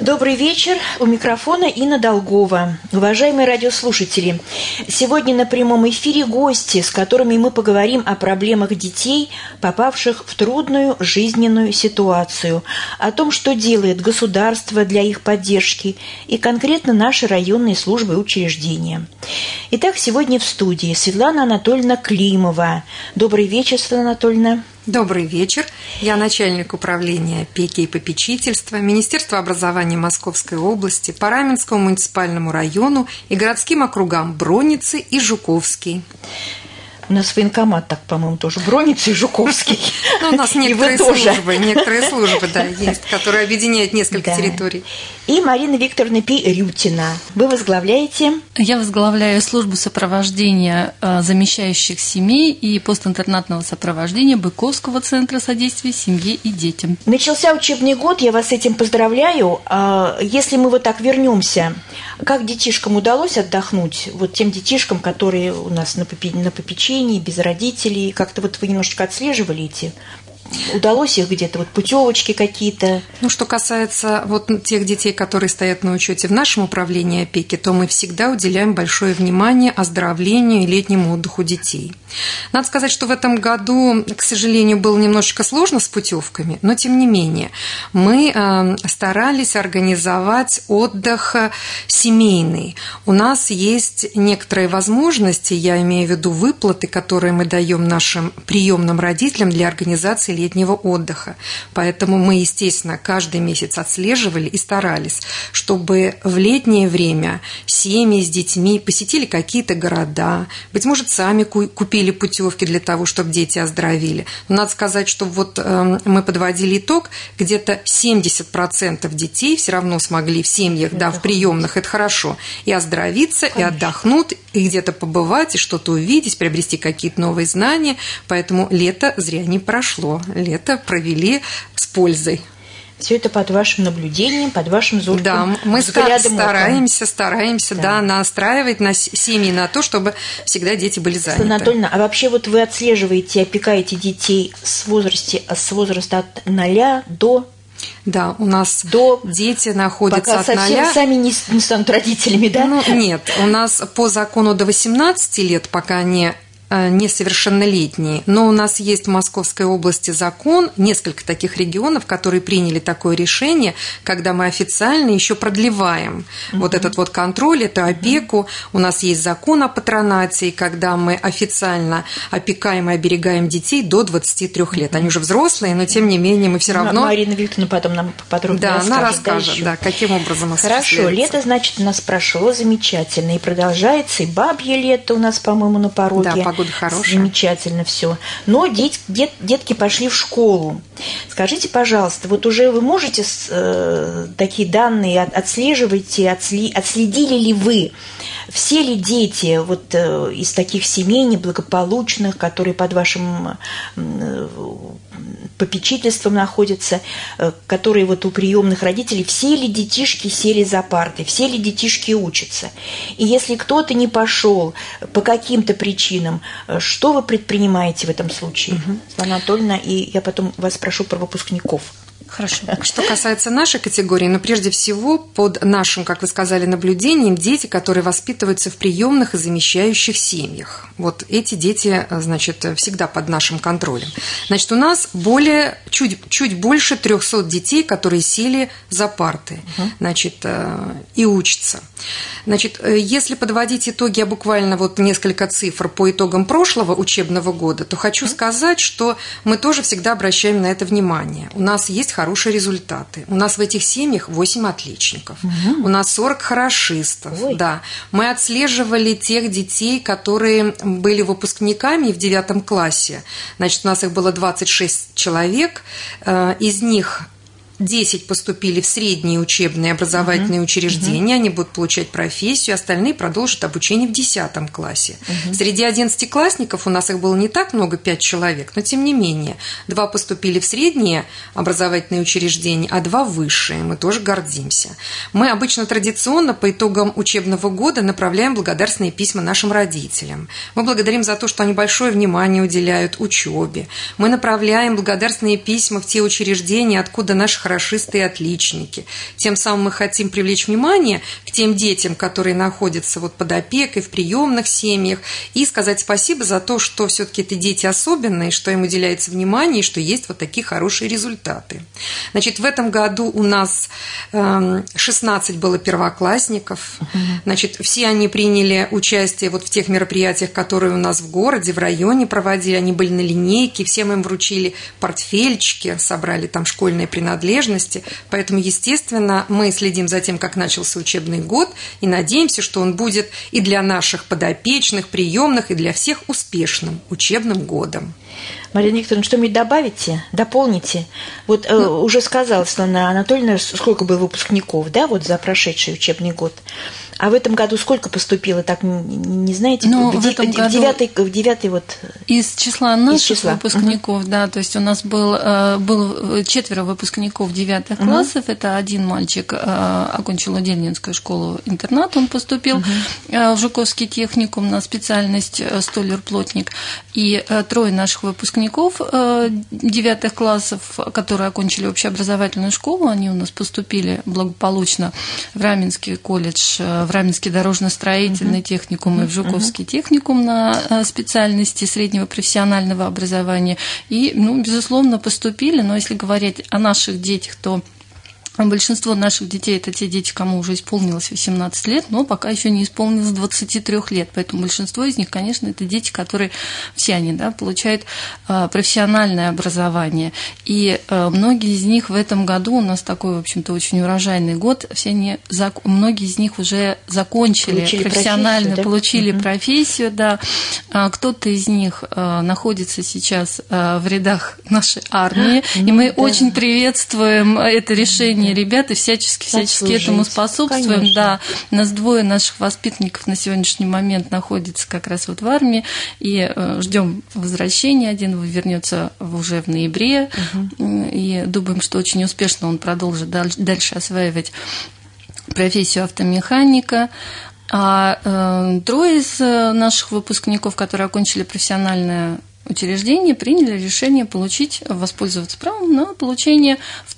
Добрый вечер. У микрофона Инна Долгова. Уважаемые радиослушатели, сегодня на прямом эфире гости, с которыми мы поговорим о проблемах детей, попавших в трудную жизненную ситуацию, о том, что делает государство для их поддержки и конкретно наши районные службы и учреждения. Итак, сегодня в студии Светлана Анатольевна Климова. Добрый вечер, Светлана Анатольевна. Добрый вечер. Я начальник управления опеки и попечительства Министерства образования Московской области по Раменскому муниципальному району и городским округам Броницы и Жуковский. У нас военкомат, так, по-моему, тоже Броницы и Жуковский. Ну, у нас некоторые службы, да, есть, которые объединяют несколько территорий. И Марина Викторовна Пирютина. Вы возглавляете? Я возглавляю службу сопровождения замещающих семей и постинтернатного сопровождения Быковского центра содействия семье и детям. Начался учебный год, я вас с этим поздравляю. Если мы вот так вернемся, как детишкам удалось отдохнуть? Вот тем детишкам, которые у нас на попечении, без родителей, как-то вот вы немножечко отслеживали эти? Удалось их где-то, вот путевочки какие-то? Ну, что касается вот тех детей, которые стоят на учете в нашем управлении опеки, то мы всегда уделяем большое внимание оздоровлению и летнему отдыху детей. Надо сказать, что в этом году, к сожалению, было немножечко сложно с путевками, но тем не менее мы старались организовать отдых семейный. У нас есть некоторые возможности, я имею в виду выплаты, которые мы даем нашим приемным родителям для организации летнего отдыха. Поэтому мы, естественно, каждый месяц отслеживали и старались, чтобы в летнее время семьи с детьми посетили какие-то города, быть может, сами купили путевки для того, чтобы дети оздоровили. Но надо сказать, что вот мы подводили итог, где-то 70% детей все равно смогли в семьях, да, в приемных, это хорошо, и оздоровиться, и отдохнут, и где-то побывать, и что-то увидеть, приобрести какие-то новые знания. Поэтому лето зря не прошло. Лето провели с пользой. Все это под вашим наблюдением, под вашим зорким взглядом. Да, мы стараемся, да, настраивать на семьи на то, чтобы всегда дети были заняты. Светлана Анатольевна, а вообще вот вы отслеживаете, опекаете детей с возраста от 0 до... Да, у нас дети находятся от 0. Пока совсем сами не станут родителями, да? Ну, нет, у нас по закону до 18 лет, пока они несовершеннолетние, но у нас есть в Московской области закон, несколько таких регионов, которые приняли такое решение, когда мы официально еще продлеваем вот этот вот контроль, эту опеку. У нас есть закон о патронате, и когда мы официально опекаем и оберегаем детей до 23 лет. Они уже взрослые, но тем не менее мы все равно... Марина Викторовна потом нам подробно расскажет. Она расскажет, да, каким образом осуществляется. Хорошо, лето, значит, у нас прошло замечательно, и продолжается, и бабье лето у нас, по-моему, на пороге. Да, погода хорошая. Замечательно все. Но детки пошли в школу. Скажите, пожалуйста, вот уже вы можете такие данные отслеживаете, отследили ли вы, все ли дети вот из таких семей неблагополучных, которые под вашим попечительством находятся, которые вот у приемных родителей, все ли детишки сели за парты, все ли детишки учатся? И если кто-то не пошел по каким-то причинам, что вы предпринимаете в этом случае, Светлана Анатольевна, и я потом вас спрошу про выпускников. Хорошо. Что касается нашей категории, но прежде всего под нашим, как вы сказали, наблюдением дети, которые воспитываются в приемных и замещающих семьях. Вот эти дети, значит, всегда под нашим контролем. Значит, у нас чуть больше 300 детей, которые сели за парты, значит, и учатся. Значит, если подводить итоги, я буквально вот несколько цифр по итогам прошлого учебного года, то хочу сказать, что мы тоже всегда обращаем на это внимание. У нас есть хорошие результаты. У нас в этих семьях 8 отличников. У нас 40 хорошистов. Да. Мы отслеживали тех детей, которые были выпускниками в 9 классе. Значит, у нас их было 26 человек. Из них 10 поступили в средние учебные образовательные учреждения, они будут получать профессию, остальные продолжат обучение в 10 классе. Среди 11-классников, у нас их было не так много, 5 человек, но тем не менее, 2 поступили в средние образовательные учреждения, а 2 в высшие, мы тоже гордимся. Мы обычно традиционно по итогам учебного года направляем благодарственные письма нашим родителям. Мы благодарим за то, что они большое внимание уделяют учебе. Мы направляем благодарственные письма в те учреждения, откуда наших хорошисты и отличники. Тем самым мы хотим привлечь внимание к тем детям, которые находятся вот под опекой, в приемных семьях, и сказать спасибо за то, что все-таки это дети особенные, что им уделяется внимание, и что есть вот такие хорошие результаты. Значит, в этом году у нас 16 было первоклассников. Значит, все они приняли участие вот в тех мероприятиях, которые у нас в городе, в районе проводили. Они были на линейке, всем им вручили портфельчики, собрали там школьные принадлежности. Поэтому, естественно, мы следим за тем, как начался учебный год, и надеемся, что он будет и для наших подопечных, приемных, и для всех успешным учебным годом. Марина Викторовна, что-нибудь добавите, дополните? Вот уже сказала Светлана Анатольевна, сколько было выпускников, да, вот за прошедший учебный год. А в этом году сколько поступило, так не знаете? В девятый вот... Из числа наших выпускников, да, то есть у нас было 4 выпускников 9 классов, это один мальчик окончил Удельнинскую школу-интернат, он поступил в Жуковский техникум на специальность столяр-плотник, и 3 наших выпускников 9 классов, которые окончили общеобразовательную школу, они у нас поступили благополучно в Раменский колледж, в Раменский дорожно-строительный техникум и в Жуковский техникум на специальности среднего профессионального образования. И, безусловно, поступили, но если говорить о наших детях, то большинство наших детей – это те дети, кому уже исполнилось 18 лет, но пока еще не исполнилось 23 лет. Поэтому большинство из них, конечно, это дети, которые, все они, да, получают профессиональное образование. И многие из них в этом году, у нас такой, в общем-то, очень урожайный год, многие из них уже закончили профессионально, получили профессию, да. Кто-то из них находится сейчас в рядах нашей армии, и мы очень приветствуем это решение ребят и всячески этому способствуем. Конечно. Да, у нас 2 наших воспитанников на сегодняшний момент находятся как раз вот в армии, и ждем возвращения. Один вернется уже в ноябре, и думаем, что очень успешно он продолжит дальше осваивать профессию автомеханика. А 3 из наших выпускников, которые окончили профессиональное учреждения, приняли решение воспользоваться правом на получение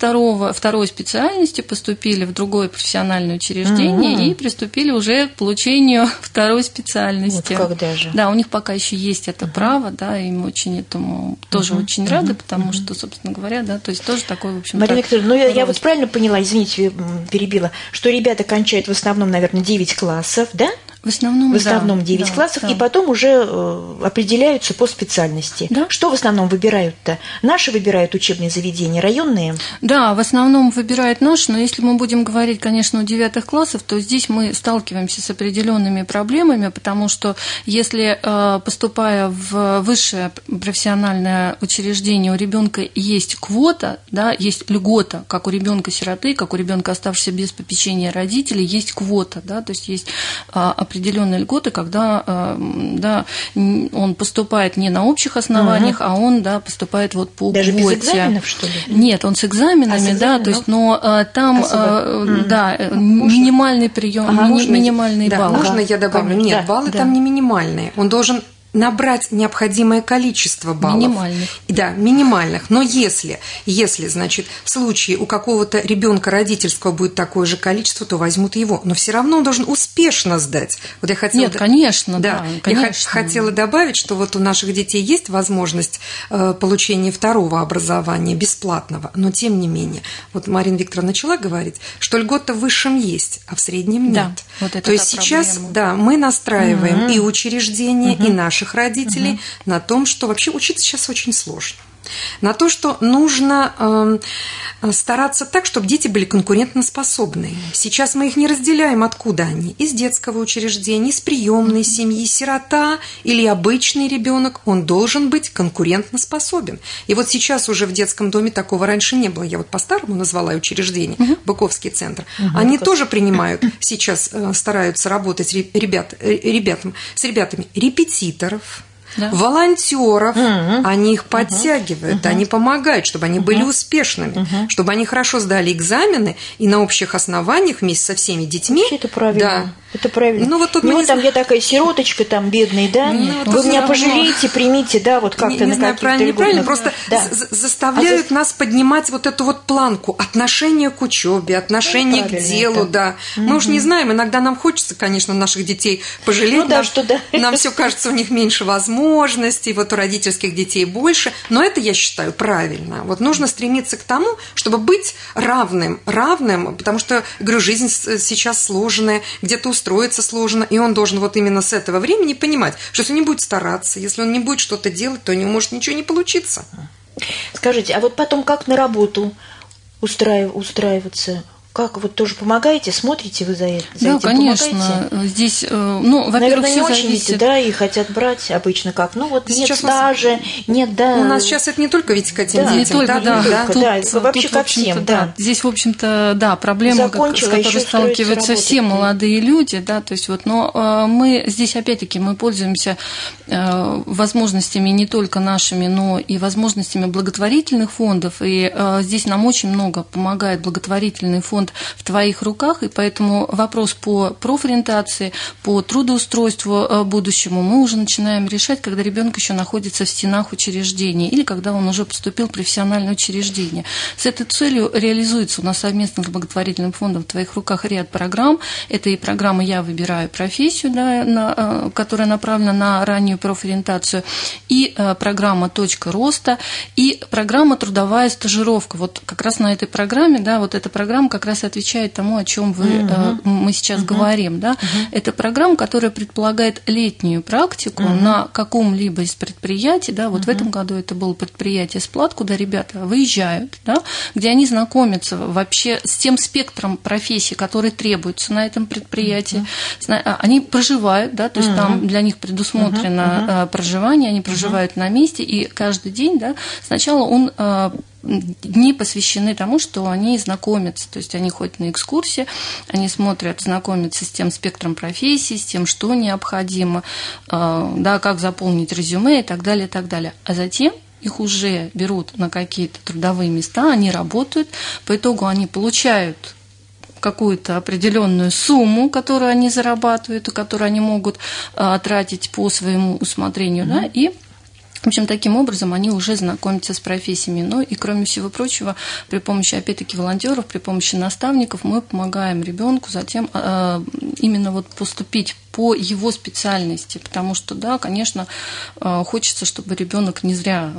второй специальности, поступили в другое профессиональное учреждение и приступили уже к получению второй специальности. Вот как даже. Да, у них пока еще есть это право, да, им очень этому тоже очень рады, потому что, собственно говоря, да, то есть тоже такой, в общем-то... Марина Викторовна, я вот правильно поняла, извините, перебила, что ребята кончают в основном, наверное, 9 классов, да? В основном 9 классов, и потом уже определяются по специальности. Да? Что в основном выбирают-то? Наши выбирают учебные заведения, районные? Да, в основном выбирают наши, но если мы будем говорить, конечно, у 9 классов, то здесь мы сталкиваемся с определенными проблемами, потому что если, поступая в высшее профессиональное учреждение, у ребенка есть квота, да, есть льгота, как у ребенка-сироты, как у ребенка, оставшегося без попечения родителей, есть квота, да, то есть есть определенные льготы, когда да, он поступает не на общих основаниях, а он, да, поступает вот по даже квоте. Без экзаменов, что ли? Нет, он с экзаменами, да, то есть, но там да, минимальный прием, минимальный балл. Можно я добавлю? Нет, баллы там не минимальные. Он должен набрать необходимое количество баллов. Минимальных. Да, минимальных. Но если, значит, в случае у какого-то ребенка родительского будет такое же количество, то возьмут его. Но все равно он должен успешно сдать. Вот я хотела... Нет, конечно, да. Я хотела добавить, что вот у наших детей есть возможность получения второго образования, бесплатного, но тем не менее. Вот Марина Викторовна начала говорить, что льгота в высшем есть, а в среднем нет. Да, вот это то есть сейчас, да, мы настраиваем и учреждения, и наших родителей на том, что вообще учиться сейчас очень сложно. На то, что нужно стараться так, чтобы дети были конкурентоспособны. Сейчас мы их не разделяем, откуда они. Из детского учреждения, из приемной семьи, сирота или обычный ребенок, он должен быть конкурентоспособен. И вот сейчас уже в детском доме такого раньше не было. Я вот по-старому назвала учреждение, Быковский центр. Они тоже принимают, сейчас стараются работать с ребятами репетиторов, да, волонтеров, они их подтягивают, они помогают, чтобы они были успешными, чтобы они хорошо сдали экзамены и на общих основаниях вместе со всеми детьми. Вообще это правильно. Да, Это правильно. Ну, вот тут там я такая сироточка, там, бедный, да? Вы меня пожалеете, примите, да, вот как-то на каких-то неправильно, просто заставляют нас поднимать вот эту вот планку отношения к учебе, отношения к делу, да. Мы уж не знаем, иногда нам хочется, конечно, наших детей пожалеть. Нам все кажется, у них меньше возможностей, вот у родительских детей больше, но это, я считаю, правильно. Вот нужно стремиться к тому, чтобы быть равным, потому что, говорю, жизнь сейчас сложная, где-то устроиться сложно, и он должен вот именно с этого времени понимать, что если он не будет стараться, если он не будет что-то делать, то у него может ничего не получиться. Скажите, а вот потом как на работу устраиваться? Как, вот тоже помогаете, смотрите вы за этим? Да, конечно. Помогаете? Здесь, во-первых, наверное, не все зависит. Да, и хотят брать обычно как. Ну вот сейчас нет стажа, нет, да. У нас сейчас это не только ведь к этим детям. Не только, вообще ко всем, да. Здесь, в общем-то, да, проблема, с которой сталкиваются все молодые люди, да, то есть вот, но мы здесь, опять-таки, мы пользуемся возможностями не только нашими, но и возможностями благотворительных фондов, и здесь нам очень много помогает благотворительный фонд в твоих руках, и поэтому вопрос по профориентации, по трудоустройству будущему мы уже начинаем решать, когда ребенок еще находится в стенах учреждения или когда он уже поступил в профессиональное учреждение. С этой целью реализуется у нас совместно с благотворительным фондом в твоих руках ряд программ. Это и программа «Я выбираю профессию», да, которая направлена на раннюю профориентацию, и программа «Точка роста», и программа «Трудовая стажировка». Вот как раз на этой программе, да, вот эта программа как раз отвечает тому, о чем мы сейчас говорим. Да? Это программа, которая предполагает летнюю практику на каком-либо из предприятий. Да? Вот в этом году это было предприятие «Сплат», куда ребята выезжают, да? Где они знакомятся вообще с тем спектром профессий, которые требуются на этом предприятии. Они проживают, да? То есть там для них предусмотрено проживание, они проживают на месте, и каждый день, да, сначала дни посвящены тому, что они знакомятся, то есть они ходят на экскурсии, они смотрят, знакомятся с тем спектром профессий, с тем, что необходимо, да, как заполнить резюме и так далее, и так далее. А затем их уже берут на какие-то трудовые места, они работают, по итогу они получают какую-то определенную сумму, которую они зарабатывают, и которую они могут тратить по своему усмотрению, да, и в общем, таким образом они уже знакомятся с профессиями. Ну и, кроме всего прочего, при помощи, опять-таки, волонтеров, при помощи наставников мы помогаем ребенку затем именно вот поступить по его специальности, потому что, да, конечно, хочется, чтобы ребенок не зря,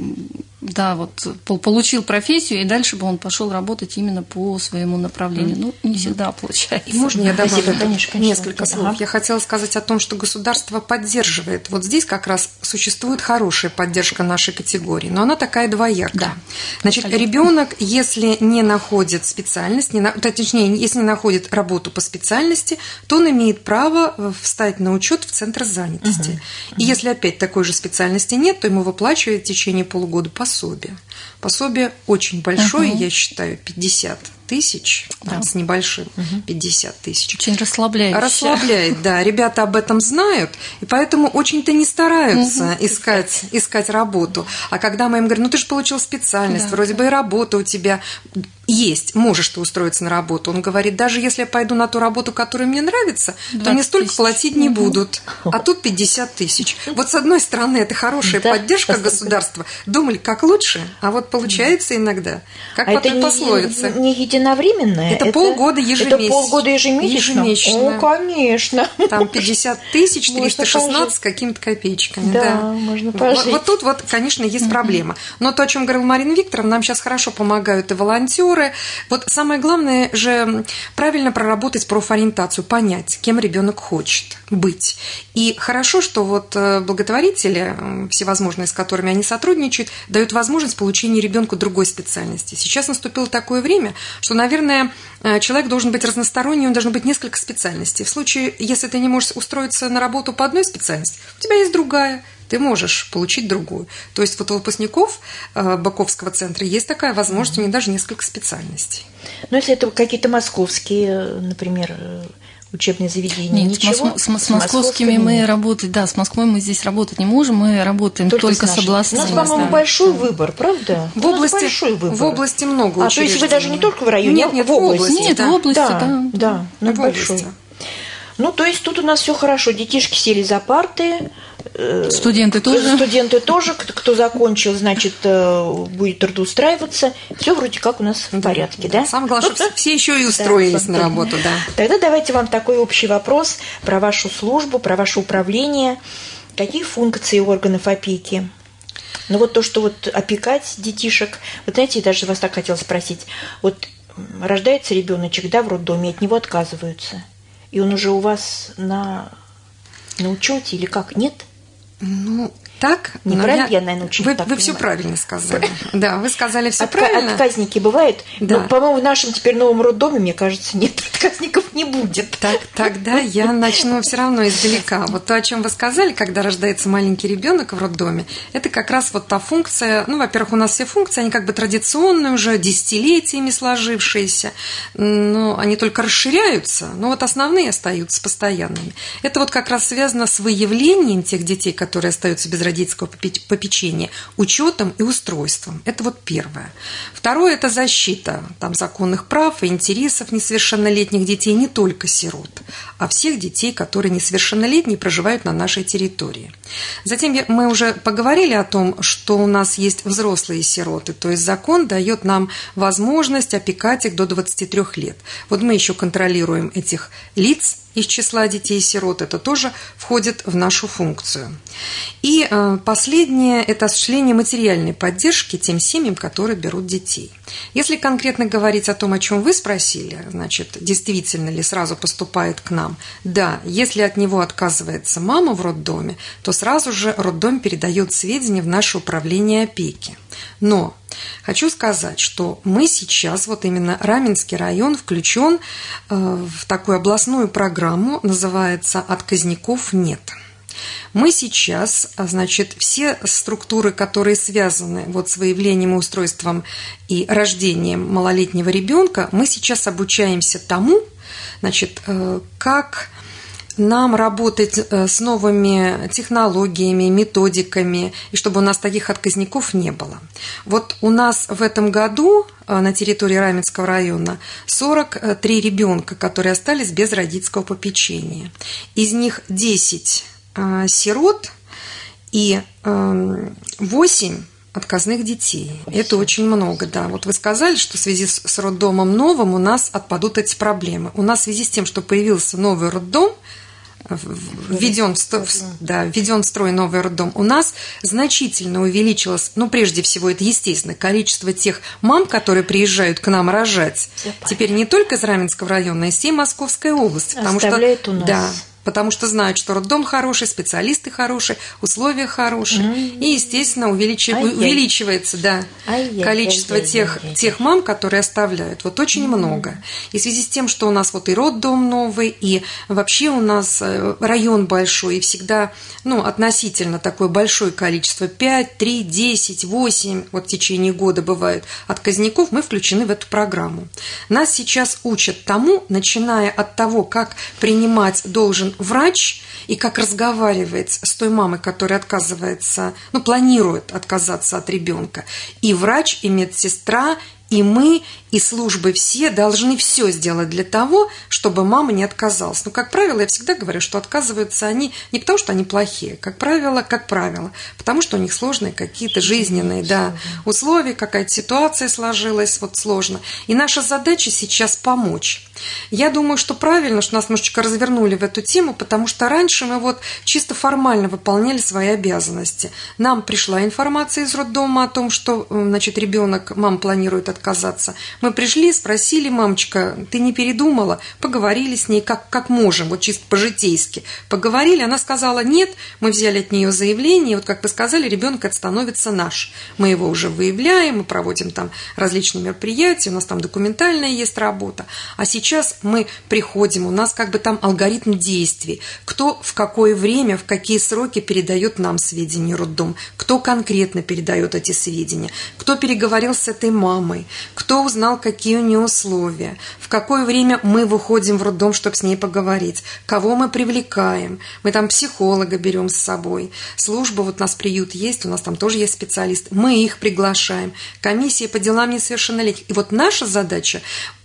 да, вот получил профессию, и дальше бы он пошел работать именно по своему направлению. Ну, не всегда получается. Можно я добавлю несколько слов? Я хотела сказать о том, что государство поддерживает. Вот здесь как раз существует хорошая поддержка нашей категории, но она такая двоякая. Да. Значит, ребенок, если не находит специальность, точнее, если не находит работу по специальности, то он имеет право встать на учет в центр занятости. И если опять такой же специальности нет, то ему выплачивают в течение полугода пособие. Пособие очень большое, я считаю, 50 тысяч, да, с небольшим, 50 тысяч. Очень расслабляет. Расслабляет, да. Ребята об этом знают, и поэтому очень-то не стараются искать работу. А когда мы им говорим, ну ты же получил специальность, да, вроде бы и работа у тебя есть, можешь ты устроиться на работу. Он говорит, даже если я пойду на ту работу, которая мне нравится, то мне столько платить не будут. А тут 50 тысяч. Вот с одной стороны, это хорошая поддержка государства. Думали, как лучше, а вот получается иногда, как по той пословице. Не единовременное? Это полгода ежемесячно. Это полгода ежемесячно? О, конечно. Там 50 тысяч, 316 с какими-то копеечками. Да, можно пожить. Вот тут, вот, конечно, есть проблема. Но то, о чем говорила Марина Викторовна, нам сейчас хорошо помогают и волонтеры. Вот самое главное же правильно проработать профориентацию, понять, кем ребенок хочет быть. И хорошо, что вот благотворители, всевозможные, с которыми они сотрудничают, дают возможность получения ребенку другой специальности. Сейчас наступило такое время, что, наверное, человек должен быть разносторонний, он должен быть несколько специальностей. В случае, если ты не можешь устроиться на работу по одной специальности, у тебя есть другая, ты можешь получить другую. То есть вот у выпускников Баковского центра есть такая возможность, у них даже несколько специальностей. Но если это какие-то московские, например, учебные заведения? Нет, ничего? С московскими мы работать, да, с Москвой мы здесь работать не можем, мы работаем только с областными. У нас, по-моему, большой выбор, правда? В области много учреждений. То есть вы даже не только в районе, нет, в области. Нет, в области, да, большой. Ну, то есть тут у нас все хорошо. Детишки сели за парты. Студенты тоже. Студенты тоже. Кто закончил, значит, будет трудоустраиваться. Все вроде как у нас в порядке, да? Самое главное, что все еще и устроились на работу, да. Тогда давайте вам такой общий вопрос про вашу службу, про ваше управление. Какие функции органов опеки? Ну, вот то, что вот опекать детишек. Вот знаете, я даже вас так хотела спросить. Вот рождается ребеночек, да, в роддоме, от него отказываются. И он уже у вас на учете или как? Нет? Ну, так. Неправильно я, наверное, очень так Вы все правильно сказали. Да, вы сказали все правильно. Отказники бывают? Да. Но, по-моему, в нашем теперь новом роддоме, мне кажется, нет, отказников не будет. Тогда я начну все равно издалека. Вот то, о чем вы сказали, когда рождается маленький ребенок в роддоме, это как раз вот та функция. Ну, во-первых, у нас все функции, они как бы традиционные уже, десятилетиями сложившиеся, но они только расширяются, но вот основные остаются постоянными. Это вот как раз связано с выявлением тех детей, которые остаются без родительского попечения, учетом и устройством. Это вот первое. Второе – это защита там, законных прав и интересов несовершеннолетних детей, не только сирот, а всех детей, которые несовершеннолетние проживают на нашей территории. Затем мы уже поговорили о том, что у нас есть взрослые сироты, то есть закон дает нам возможность опекать их до 23 лет. Вот мы еще контролируем этих лиц из числа детей-сирот, это тоже входит в нашу функцию. И последнее – это осуществление материальной поддержки тем семьям, которые берут детей. Если конкретно говорить о том, о чем вы спросили, значит, действительно ли сразу поступает к нам, да, если от него отказывается мама в роддоме, то сразу же роддом передает сведения в наше управление опеки. Но хочу сказать, что мы сейчас, вот именно Раменский район включен в такую областную программу, называется «Отказников нет». Мы сейчас, значит, все структуры, которые связаны вот с выявлением и устройством и рождением малолетнего ребенка, мы сейчас обучаемся тому, значит, как нам работать с новыми технологиями, методиками, и чтобы у нас таких отказников не было. Вот у нас в этом году на территории Раменского района 43 ребенка, которые остались без родительского попечения. Из них 10 сирот и 8 отказных детей. Спасибо. Это очень много, да. Вот вы сказали, что в связи с роддомом новым у нас отпадут эти проблемы. У нас в связи с тем, что появился новый роддом, введен в строй новый роддом, у нас значительно увеличилось, ну, прежде всего, это естественно, количество тех мам, которые приезжают к нам рожать. Теперь не только из Раменского района, а из всей Московской области. Оставляет у нас. Да. Потому что знают, что роддом хороший, специалисты хорошие, условия хорошие. И, естественно, увеличивается количество тех мам, которые оставляют. Вот очень много. И в связи с тем, что у нас вот и роддом новый, и вообще у нас район большой, и всегда относительно такое большое количество, 5, 3, 10, 8, вот в течение года бывают отказников, мы включены в эту программу. Нас сейчас учат тому, начиная от того, как принимать должен врач и как разговаривать с той мамой, которая отказывается, планирует отказаться от ребенка. И врач, и медсестра, и мы, и службы все должны все сделать для того, чтобы мама не отказалась. Как правило, я всегда говорю, что отказываются они не потому, что они плохие, как правило, потому что у них сложные какие-то жизненные условия, какая-то ситуация сложилась, сложно. И наша задача сейчас помочь. Я думаю, что правильно, что нас немножечко развернули в эту тему, потому что раньше мы чисто формально выполняли свои обязанности. Нам пришла информация из роддома о том, что, ребенок, мама планирует отказаться. Мы пришли, спросили: мамочка, ты не передумала? Поговорили с ней, как можем, чисто по-житейски. Поговорили, она сказала нет, мы взяли от нее заявление, как вы сказали, ребенок это становится наш. Мы его уже выявляем, мы проводим там различные мероприятия, у нас там документальная есть работа. А сейчас мы приходим, у нас там алгоритм действий, кто в какое время, в какие сроки передает нам сведения роддом, кто конкретно передает эти сведения, кто переговорил с этой мамой, кто узнал, какие у нее условия, в какое время мы выходим в роддом, чтобы с ней поговорить, кого мы привлекаем, мы там психолога берем с собой, служба, у нас приют есть, у нас там тоже есть специалисты, мы их приглашаем, комиссия по делам несовершеннолетних. И наша задача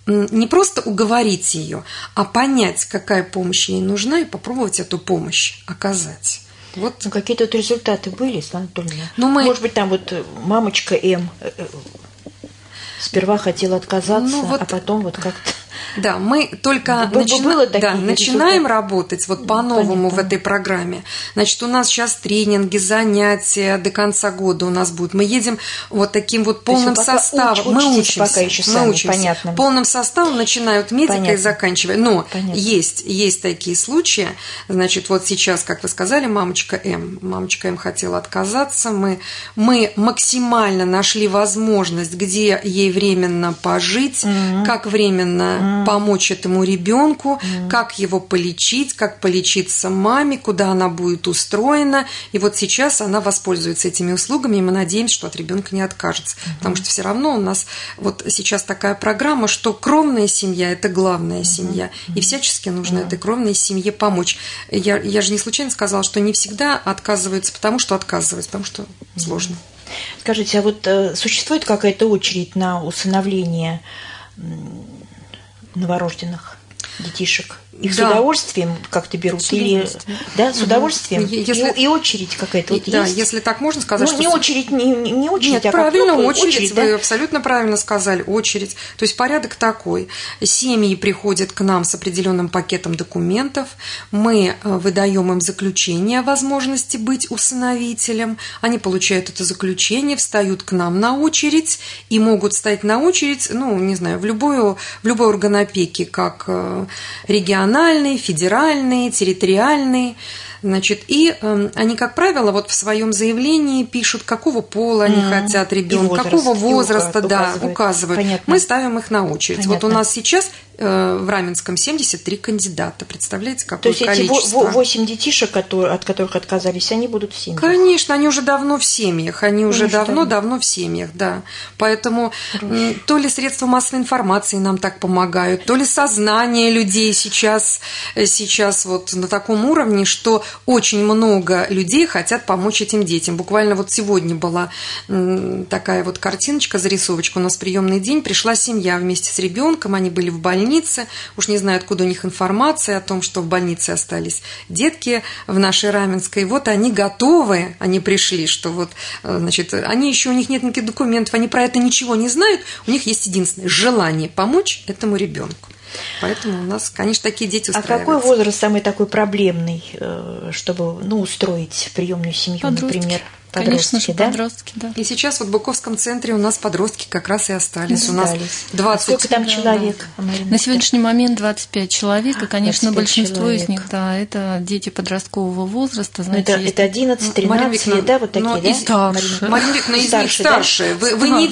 не просто уговорить ее, а понять, какая помощь ей нужна, и попробовать эту помощь оказать. Вот. Ну, какие-то вот результаты были, Светлана Анатольевна? Может быть, там вот мамочка М сперва хотела отказаться, а потом вот как-то... Да, мы только начинаем работать вот по-новому в этой программе. Значит, у нас сейчас тренинги, занятия до конца года у нас будут. Мы едем вот таким вот полным составом. Мы учимся. Понятно. Полным составом, начиная от медика и заканчивая. Но есть такие случаи. Значит, вот сейчас, как вы сказали, мамочка М хотела отказаться. Мы максимально нашли возможность, где ей временно пожить, как временно помочь этому ребенку, как его полечить, как полечиться маме, куда она будет устроена. И вот сейчас она воспользуется этими услугами, и мы надеемся, что от ребенка не откажется. Потому что все равно у нас вот сейчас такая программа, что кровная семья – это главная семья. И всячески нужно этой кровной семье помочь. Я же не случайно сказала, что не всегда отказываются, потому что сложно. Скажите, а вот существует какая-то очередь на усыновление новорожденных детишек? Их с удовольствием как-то берут? С удовольствием? И очередь какая-то вот есть? Если так можно сказать. Не очередь, Нет, а правильно, очередь. Вы абсолютно правильно сказали, очередь. То есть порядок такой. Семьи приходят к нам с определенным пакетом документов, мы выдаем им заключение о возможности быть усыновителем, они получают это заключение, встают к нам на очередь и могут встать на очередь, в любой орган опеки, как региональный, федеральный, территориальный. Значит, и они, как правило, вот в своем заявлении пишут, какого пола они хотят ребенка, какого возраста, указывают. Понятно. Мы ставим их на очередь. Понятно. Вот у нас сейчас в Раменском 73 кандидата. Представляете, какое количество? То есть эти 8 детишек, от которых отказались, они будут в семьях? Конечно, они уже давно в семьях. Они уже давно в семьях, да. Поэтому то ли средства массовой информации нам так помогают, то ли сознание людей сейчас вот на таком уровне, что очень много людей хотят помочь этим детям. Буквально вот сегодня была такая вот картиночка, зарисовочка. У нас приемный день, пришла семья вместе с ребенком, они были в больнице. Уж не знаю, откуда у них информация о том, что в больнице остались детки в нашей Раменской. Вот они готовы, они пришли, что вот, значит, у них нет никаких документов, они про это ничего не знают, у них есть единственное желание помочь этому ребенку. Поэтому у нас, конечно, такие дети устраиваются. А какой возраст самый такой проблемный, чтобы устроить приемную семью, например? Конечно же, подростки, да. И сейчас вот в Буковском центре у нас подростки как раз и остались. У нас 20. Сколько там человек? На сегодняшний момент 25 человек, и, конечно, большинство из них, это дети подросткового возраста. Знаете, это 11-13 лет, да, вот такие, да? Старше. Марина Викторовна, из них старше. Вы не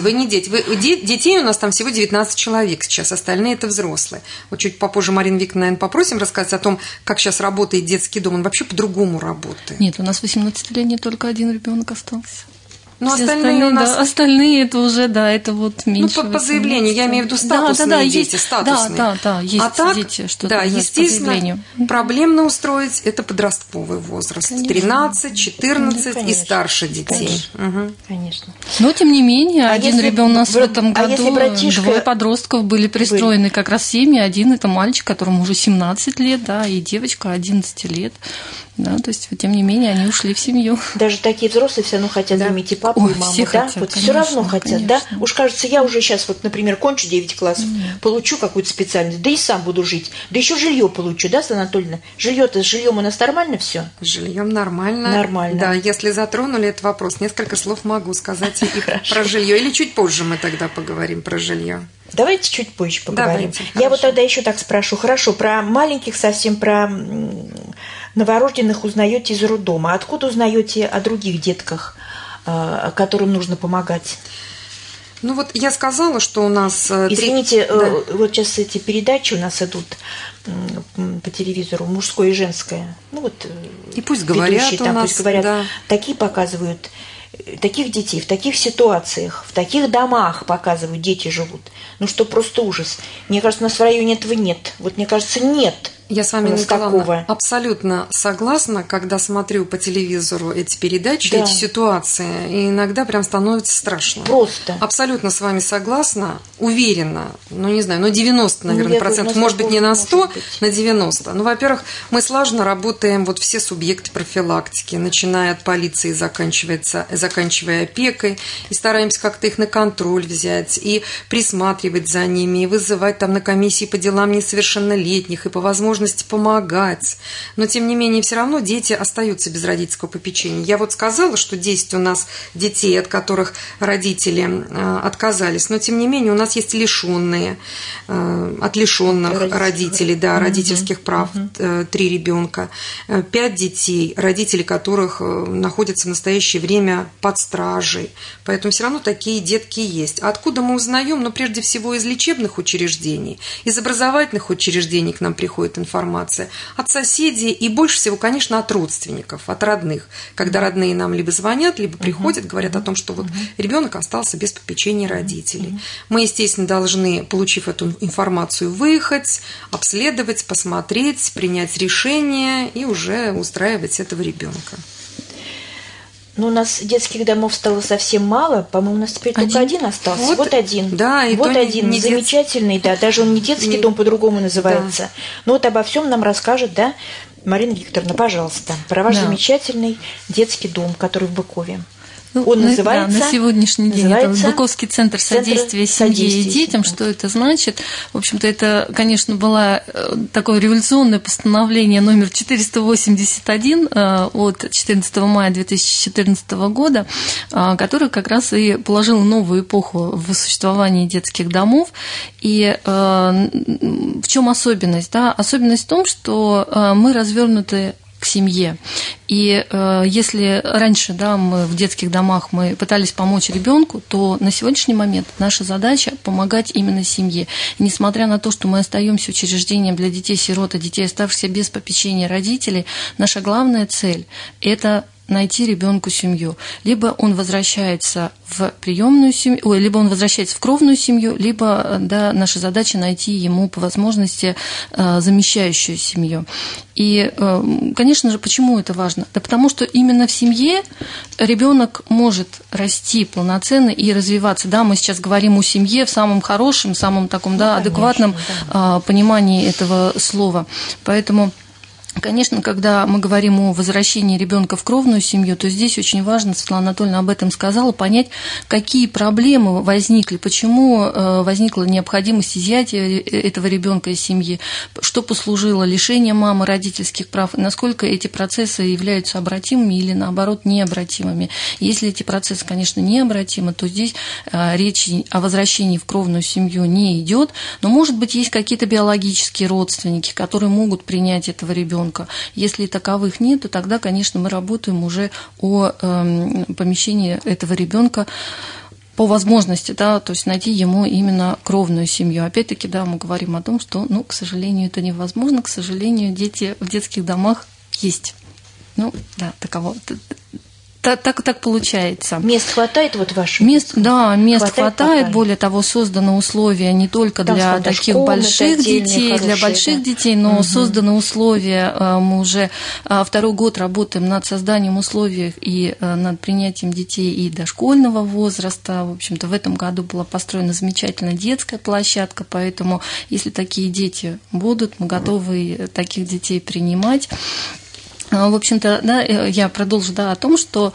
дети. Детей у нас там всего 19 человек сейчас, остальные это взрослые. Вот чуть попозже Марину Викторовну, наверное, попросим рассказать о том, как сейчас работает детский дом. Он вообще по-другому работает. Нет, у нас 18-летний только один ребенок остался. Но остальные у нас... остальные это уже, это вот меньше. По заявлению, я имею в виду статусные дети, статусные. Есть а так, дети, что естественно, проблемно устроить это подростковый возраст. Конечно. 13, 14 и старше детей. Конечно. Но, тем не менее, один ребенок у нас в этом году, двое подростков были пристроены как раз в семьи. Один это мальчик, которому уже 17 лет, и девочка 11 лет. Да, то есть, тем не менее, они ушли в семью. Даже такие взрослые все равно хотят иметь и папу, и маму, все хотят, вот конечно, все равно хотят, конечно. да? Уж кажется, я уже сейчас, вот, например, кончу 9 классов, получу какую-то специальность, да и сам буду жить, да еще жилье получу, да, Светлана Анатольевна? С жильем у нас нормально все? С жильем нормально. Нормально. Да, если затронули этот вопрос, несколько слов могу сказать и про жилье. Или чуть позже мы тогда поговорим про жилье. Давайте чуть позже поговорим. Давайте, я вот тогда еще так спрошу. Хорошо, про маленьких совсем, про новорожденных узнаете из роддома. Откуда узнаете о других детках, которым нужно помогать? Ну вот я сказала, что у нас... Извините, вот сейчас эти передачи у нас идут по телевизору, мужское и женское. Ну вот и пусть говорят ведущие, пусть говорят, такие показывают... Таких детей, в таких ситуациях, в таких домах показывают, дети живут. Ну что, просто ужас. Мне кажется, у нас в районе этого нет. Вот мне кажется, нет. Я с вами, Николаевна, абсолютно согласна, когда смотрю по телевизору эти передачи, эти ситуации, и иногда прям становится страшно. Просто. Абсолютно с вами согласна, уверена, не знаю, 90, наверное, процентов, может быть, не на 100, на 90. Во-первых, мы слаженно работаем, все субъекты профилактики, начиная от полиции, заканчивая опекой, и стараемся как-то их на контроль взять, и присматривать за ними, и вызывать там на комиссии по делам несовершеннолетних, и по возможности помогать. Но, тем не менее, все равно дети остаются без родительского попечения. Я сказала, что 10 у нас детей, от которых родители отказались, но, тем не менее, у нас есть лишенные, от лишенных родителей, родительских прав 3 ребенка, 5 детей, родители которых находятся в настоящее время под стражей. Поэтому все равно такие детки есть. А откуда мы узнаем? Прежде всего, из лечебных учреждений, из образовательных учреждений к нам приходит информация, от соседей и больше всего, конечно, от родственников, от родных. Когда родные нам либо звонят, либо приходят, говорят о том, что ребенок остался без попечения родителей. Мы, естественно, должны, получив эту информацию, выехать, обследовать, посмотреть, принять решение и уже устраивать этого ребенка. У нас детских домов стало совсем мало. По-моему, у нас теперь только один остался. Вот один. Да, и вот один. Не замечательный, даже он не детский дом, по-другому называется. Но обо всем нам расскажет, Марина Викторовна, пожалуйста, про ваш замечательный детский дом, который в Быкове. Он называется... на сегодняшний день это Быковский центр содействия семье и детям. Что это значит? В общем-то, это, конечно, было такое революционное постановление номер 481 от 14 мая 2014 года, которое как раз и положило новую эпоху в существовании детских домов. И в чем особенность? Особенность в том, что мы развернуты к семье. И если раньше мы в детских домах мы пытались помочь ребенку, то на сегодняшний момент наша задача помогать именно семье. И несмотря на то, что мы остаемся учреждением для детей-сирот и детей, оставшихся без попечения родителей, наша главная цель – это найти ребенку семью. Либо он возвращается в приемную семью, либо он возвращается в кровную семью, либо наша задача найти ему по возможности замещающую семью. И, конечно же, почему это важно? Да потому что именно в семье ребенок может расти полноценно и развиваться. Мы сейчас говорим о семье в самом хорошем, самом таком адекватном понимании этого слова. Поэтому, конечно, когда мы говорим о возвращении ребенка в кровную семью, то здесь очень важно, Светлана Анатольевна об этом сказала, понять, какие проблемы возникли, почему возникла необходимость изъятия этого ребенка из семьи, что послужило лишением мамы родительских прав, и насколько эти процессы являются обратимыми или, наоборот, необратимыми. Если эти процессы, конечно, необратимы, то здесь речь о возвращении в кровную семью не идет, но, может быть, есть какие-то биологические родственники, которые могут принять этого ребенка. Если таковых нет, то тогда, конечно, мы работаем уже о помещении этого ребенка по возможности, то есть найти ему именно кровную семью. Опять-таки, мы говорим о том, что, к сожалению, это невозможно, к сожалению, дети в детских домах есть. Таково. Так получается. Мест хватает ваших? Мест хватает. Более того, созданы условия не только для таких больших детей, для больших детей, но созданы условия. Мы уже 2-й год работаем над созданием условий и над принятием детей и дошкольного возраста. В общем-то, в этом году была построена замечательная детская площадка, поэтому, если такие дети будут, мы готовы таких детей принимать. В общем-то, я продолжу о том, что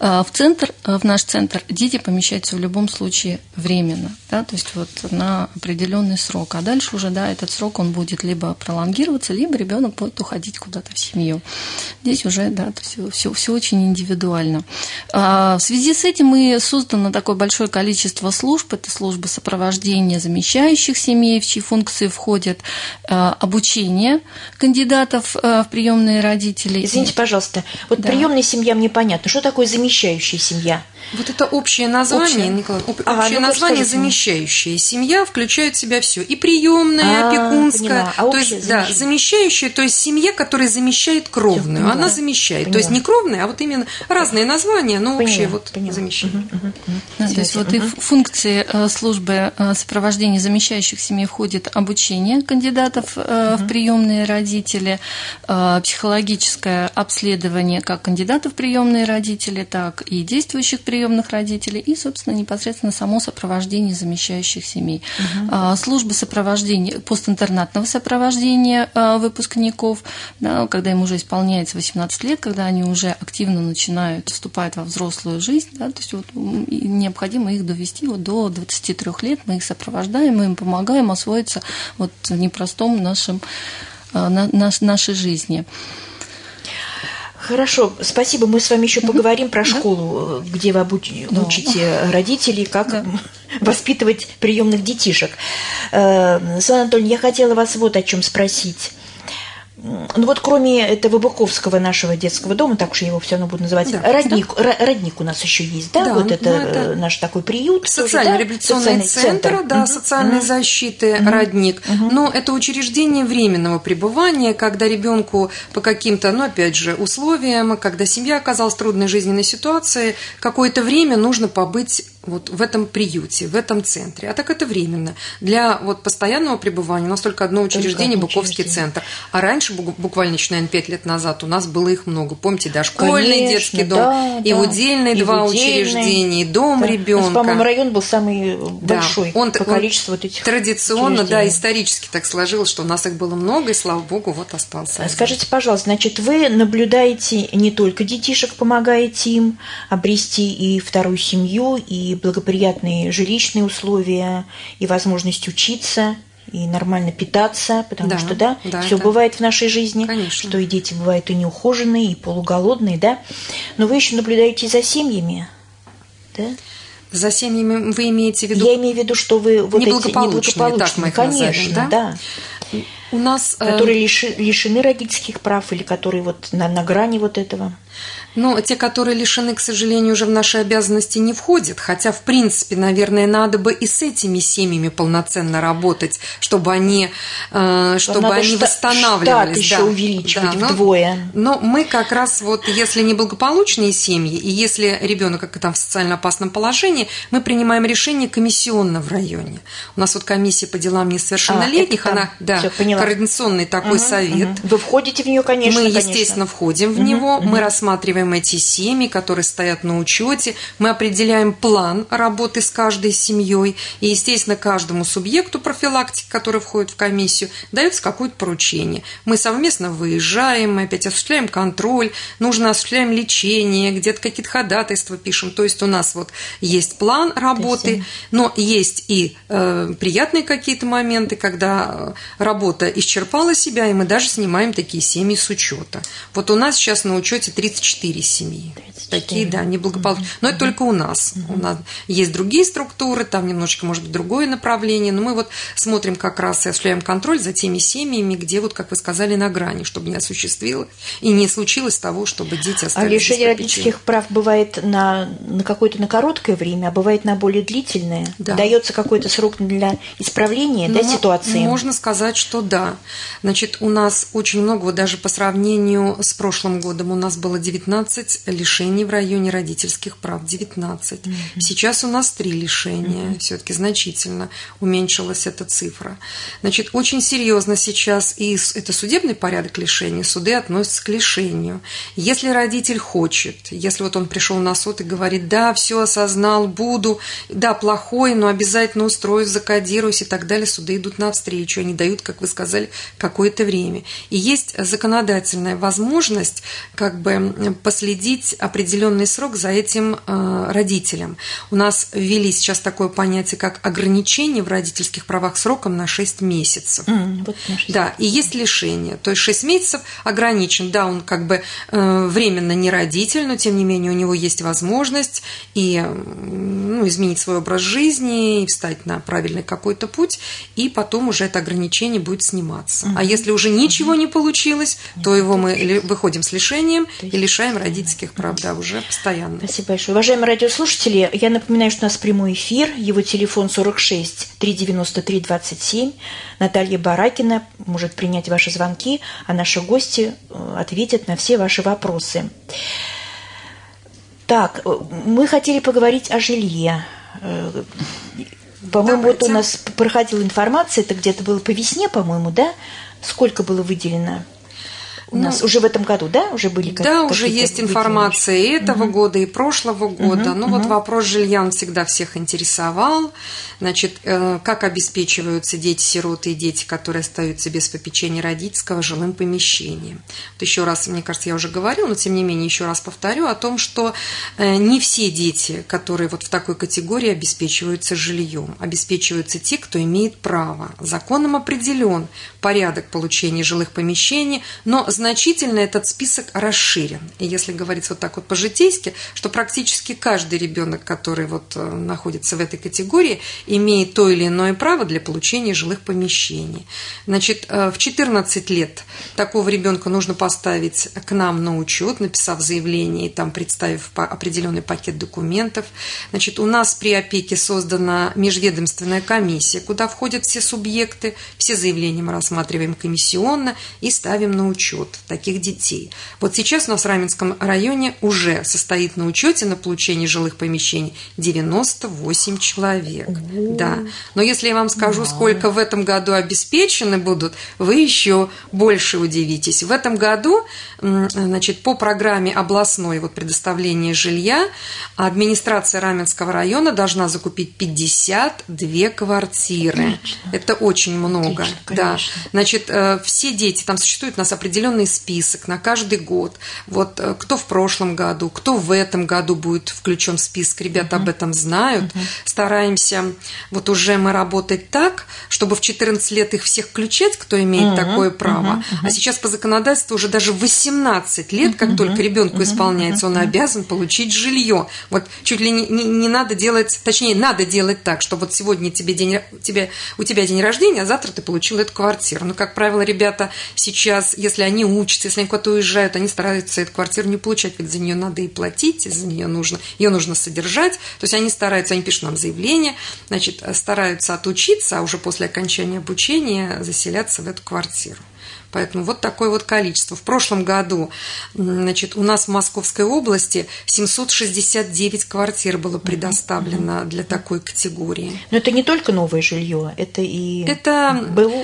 в наш центр дети помещаются в любом случае временно, то есть на определенный срок. А дальше уже, этот срок он будет либо пролонгироваться, либо ребенок будет уходить куда-то в семью. Здесь уже, то есть все очень индивидуально. В связи с этим и создано такое большое количество служб. Это службы сопровождения замещающих семей, в чьи функции входит обучение кандидатов в приемные родители. Извините, пожалуйста, приемная семья мне понятно. Что такое замещающая семья? Вот это общее название, Николай, общее название замещающая семья включает в себя все. И приемная, и опекунская. То есть, да, замещающая, то есть семья, которая замещает кровную. Она замещает. То есть не кровная, а вот именно разные названия, но общее вот замещение. То есть вот и в функции службы сопровождения замещающих семей входит обучение кандидатов в приемные родители, психологическое обследование как кандидатов в приемные родители, так и действующих приемных родителей, и, собственно, непосредственно само сопровождение замещающих семей. Служба сопровождения, постинтернатного сопровождения выпускников, да, когда им уже исполняется 18 лет, когда они уже активно начинают вступать во взрослую жизнь, да, то есть вот необходимо их довести вот до 23 лет, мы их сопровождаем, мы им помогаем освоиться вот в непростом нашей жизни. Хорошо, спасибо. Мы с вами еще поговорим про школу, где вы учите родителей, как воспитывать приемных детишек. Светлана Анатольевна, я хотела вас вот о чем спросить. Ну вот кроме этого Быковского нашего детского дома, так уж я его все равно буду называть, родник у нас еще есть, да? Вот это наш такой приют. Социально-реабилитационный центр, да, социальной защиты, родник. Но это учреждение временного пребывания, когда ребенку по каким-то, ну опять же, условиям, когда семья оказалась в трудной жизненной ситуации, какое-то время нужно побыть вот в этом приюте, в этом центре. А так это временно. Для вот постоянного пребывания у нас только одно учреждение, Быковский центр. А раньше, буквально, наверное, 5 лет назад, у нас было их много. Помните, дошкольный детский дом, и удельные два учреждения, и дом ребенка. По-моему, район был самый большой по количеству вот этих традиционно, да, исторически так сложилось, что у нас их было много, и, слава богу, вот остался. Скажите, пожалуйста, значит, вы наблюдаете не только детишек, помогаете им обрести и вторую семью, и благоприятные жилищные условия, и возможность учиться, и нормально питаться, потому что, все бывает в нашей жизни, конечно, что и дети бывают и неухоженные, и полуголодные, да, но вы еще наблюдаете за семьями, да? За семьями вы имеете в виду? Я имею в виду, что вы вот неблагополучные, так мы их конечно, назовем, да? У нас, которые лишены родительских прав или которые вот на грани вот этого. Ну, те, которые лишены, к сожалению, уже в наши обязанности не входят, хотя, в принципе, наверное, надо бы и с этими семьями полноценно работать, чтобы они восстанавливались. Штат еще увеличивать вдвое. Но мы как раз вот, если неблагополучные семьи, и если ребенок там в социально опасном положении, мы принимаем решение комиссионно в районе. У нас вот комиссия по делам несовершеннолетних, она, координационный такой совет. Вы входите в нее, конечно. Мы, естественно, входим в него, мы рассматриваем эти семьи, которые стоят на учете, мы определяем план работы с каждой семьей, и, естественно, каждому субъекту профилактики, который входит в комиссию, дается какое-то поручение. Мы совместно выезжаем, мы опять осуществляем контроль, нужно осуществляем лечение, где-то какие-то ходатайства пишем. То есть у нас вот есть план работы, но есть и приятные какие-то моменты, когда работа исчерпала себя, и мы даже снимаем такие семьи с учета. Вот у нас сейчас на учете 34 семьи. 34. Такие, да, неблагополучные. Но это только у нас. У нас есть другие структуры, там немножечко, может быть, другое направление, но мы вот смотрим как раз и осуществляем контроль за теми семьями, где, вот, как вы сказали, на грани, чтобы не осуществилось и не случилось того, чтобы дети остались без лишение родительских прав бывает на короткое время, а бывает на более длительное? Да. Дается какой-то срок для исправления ситуации? Можно сказать, что да. Значит, у нас очень много, вот даже по сравнению с прошлым годом, у нас было 19 лишений в районе родительских прав, 19. Сейчас у нас 3 лишения, все-таки значительно уменьшилась эта цифра. Значит, очень серьезно сейчас, и это судебный порядок лишения, суды относятся к лишению. Если родитель хочет, если вот он пришел на суд и говорит, да, все осознал, буду, да, плохой, но обязательно устроюсь, закодируюсь и так далее, суды идут навстречу, они дают, как вы сказали, какое-то время. И есть законодательная возможность как бы последить определенный срок за этим родителем. У нас ввели сейчас такое понятие, как ограничение в родительских правах сроком на 6 месяцев. Да, и есть лишение. То есть 6 месяцев ограничен. Да, он как бы временно не родитель, но тем не менее у него есть возможность и изменить свой образ жизни, и встать на правильный какой-то путь, и потом уже это ограничение будет сниматься. А если уже ничего не получилось, то его мы выходим с лишением и лишаем решаем родительских прав, да, уже постоянно. Спасибо большое. Уважаемые радиослушатели, я напоминаю, что у нас прямой эфир, его телефон 46 393 27. Наталья Баракина может принять ваши звонки, а наши гости ответят на все ваши вопросы. Так, мы хотели поговорить о жилье. По-моему, вот у нас проходила информация, это где-то было по весне, по-моему, да? Сколько было выделено? У нас уже в этом году, да, уже были какие-то? Да, уже есть информация и этого года, и прошлого года. Вот вопрос жилья, он всегда всех интересовал. Значит, как обеспечиваются дети-сироты и дети, которые остаются без попечения родительского, жилым помещением. Вот еще раз, мне кажется, я уже говорила, но тем не менее еще раз повторю о том, что не все дети, которые вот в такой категории, обеспечиваются жильем. Обеспечиваются те, кто имеет право. Законом определен порядок получения жилых помещений, но значительно этот список расширен. И если говорить вот так вот по-житейски, что практически каждый ребенок, который вот находится в этой категории, имеет то или иное право для получения жилых помещений. Значит, в 14 лет такого ребенка нужно поставить к нам на учет, написав заявление и там представив определенный пакет документов. Значит, у нас при опеке создана межведомственная комиссия, куда входят все субъекты, все заявления мы рассматриваем комиссионно и ставим на учет таких детей. Вот сейчас у нас в Раменском районе уже состоит на учете на получение жилых помещений 98 человек. Да. Но если я вам скажу, сколько в этом году обеспечены будут, вы еще больше удивитесь. В этом году, значит, по программе областной вот предоставления жилья администрация Раменского района должна закупить 52 квартиры. Отлично. Это очень много. Отлично, да. Значит, все дети, там существует у нас определенный список на каждый год. Вот кто в прошлом году, кто в этом году будет включен в список, ребята об этом знают. Стараемся вот уже мы работать так, чтобы в 14 лет их всех включать, кто имеет такое право. А сейчас по законодательству уже даже в 18 лет, как только ребенку исполняется, он обязан получить жилье. Вот чуть ли не надо делать, точнее, надо делать так, что вот сегодня у тебя день рождения, а завтра ты получил эту квартиру. Но, как правило, ребята сейчас, если они учатся, если они куда-то уезжают, они стараются эту квартиру не получать, ведь за нее надо и платить, ее нужно содержать. То есть они стараются, они пишут нам заявление, значит, стараются отучиться, а уже после окончания обучения заселяться в эту квартиру. Поэтому вот такое вот количество. В прошлом году, значит, у нас в Московской области 769 квартир было предоставлено для такой категории. Но это не только новое жилье, это и было...